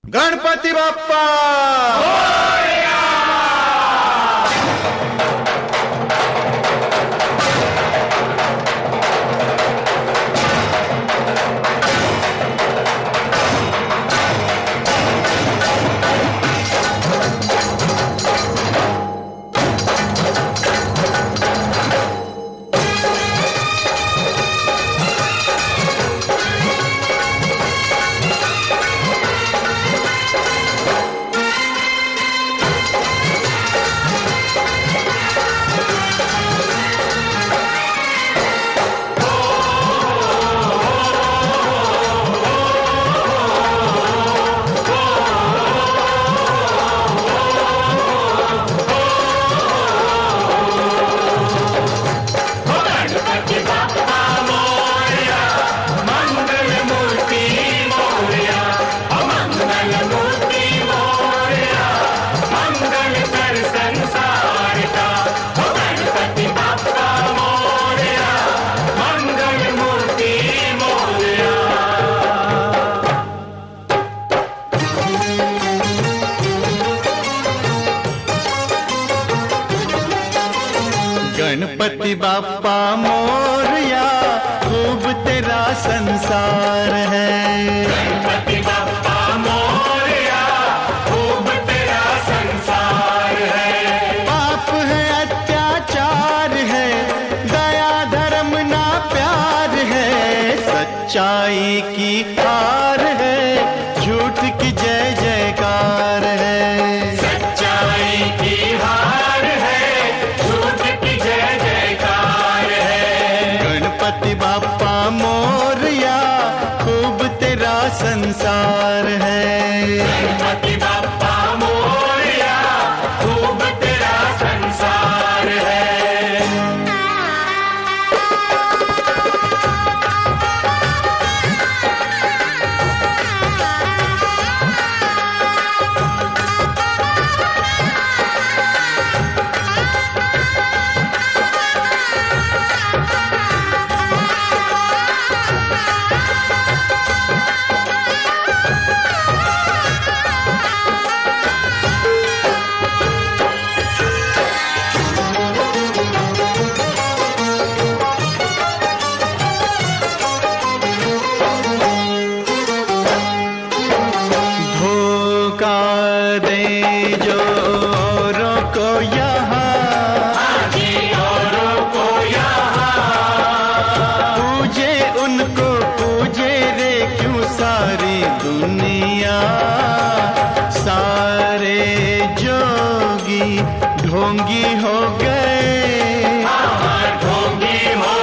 गणपति बाप्पा गणपति बाप्पा मोरया खूब तेरा संसार है। गणपति बाप्पा मोरया खूब तेरा संसार है। पाप है अत्याचार है, दया धर्म ना प्यार है, सच्चाई की हार है, झूठ की जय जयकार है। सच्चाई की हार है, गणपति बाप्पा मोरया खूब तेरा संसार है। गणपति बाप्पा मोरया खूब तेरा संसार है। दुनिया सारे जोगी ढोंगी हो गए, ढोंगी हो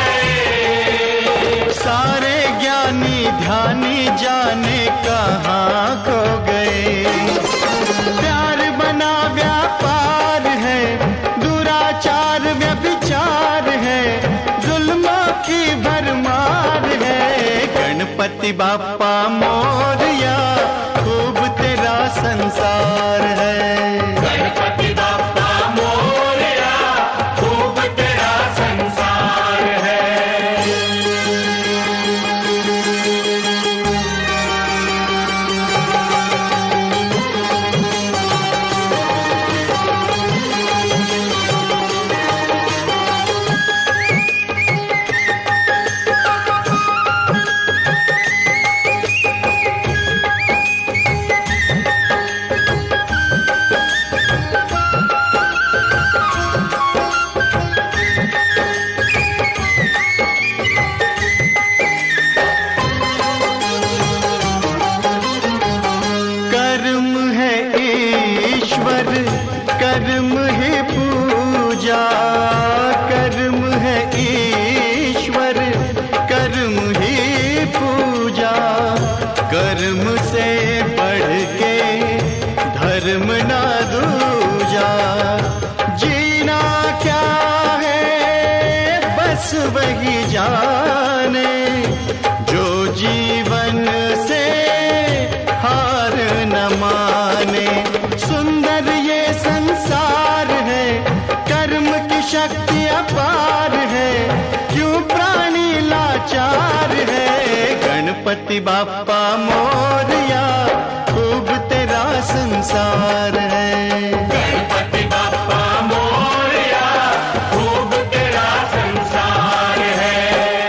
गए। सारे ज्ञानी ध्यानी जाने कहाँ खो गए। प्यार बना व्यापार है, दुराचार व्यभिचार है, जुल्म की भरमार है। गणपति बाप्पा मोरया खूब तेरा संसार है। गणपति बाप्पा मोरया खूब तेरा संसार है। कर्म है पूजा, कर्म है ईश्वर, कर्म ही पूजा। कर्म से बढ़ के धर्म ना दूजा। जीना क्या है बस वही जाने, जो जीवन से हार न माने। सुंदर ये संसार है, कर्म की शक्ति अपार है, क्यों प्राणी लाचार है। गणपति बाप्पा मोरया खूब तेरा संसार है। गणपति बाप्पा मोरया, खूब तेरा संसार है।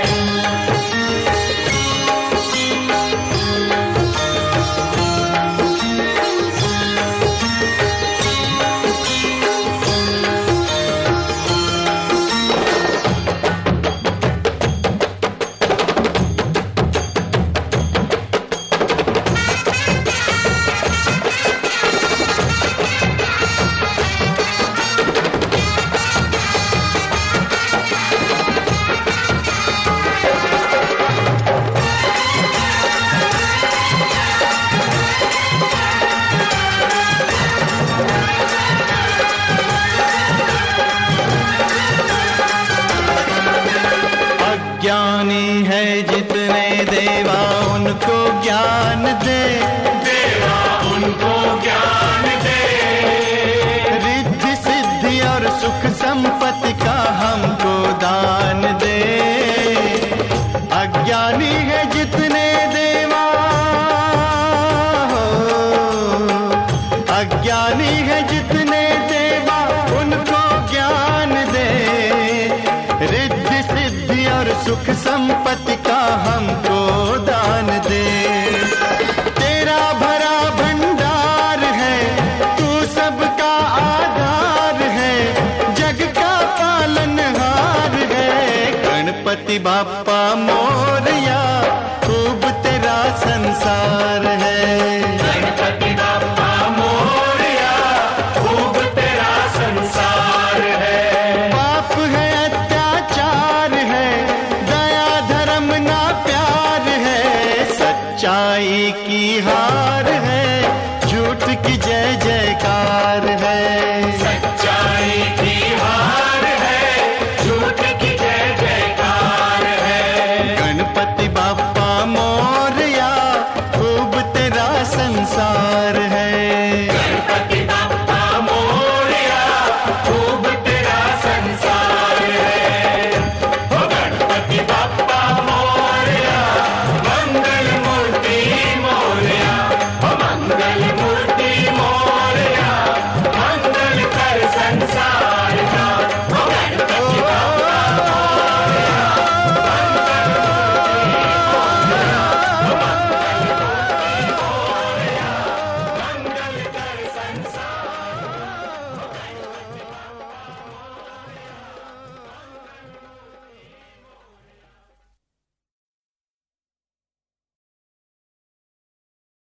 ज्ञानी है जितने देवा उनको ज्ञान दे, देवा उनको ज्ञान दे। रिद्धि सिद्धि और सुख संपत्ति का हमको दान दे। अज्ञानी है जितने देवा हो, अज्ञानी है जितने देवा उनको ज्ञान दे। रिद्धि सिद्धि और सुख संपत्ति का हमको दान दे। तेरा भरा भंडार है, तू सबका आधार है, जग का पालनहार है। गणपति बाप्पा मोरया, खूब तेरा संसार है। गणपति बाप्पा मोरया, खूब तेरा संसार है। पाप है, अत्याचार है, दया धर्म ना प्यार है। सच्चाई की हार है, झूठ की जय जयकार है। सच्चाई की हार है, झूठ की जय जयकार है। गणपति बाप्पा मोरया, खूब तेरा संसार है।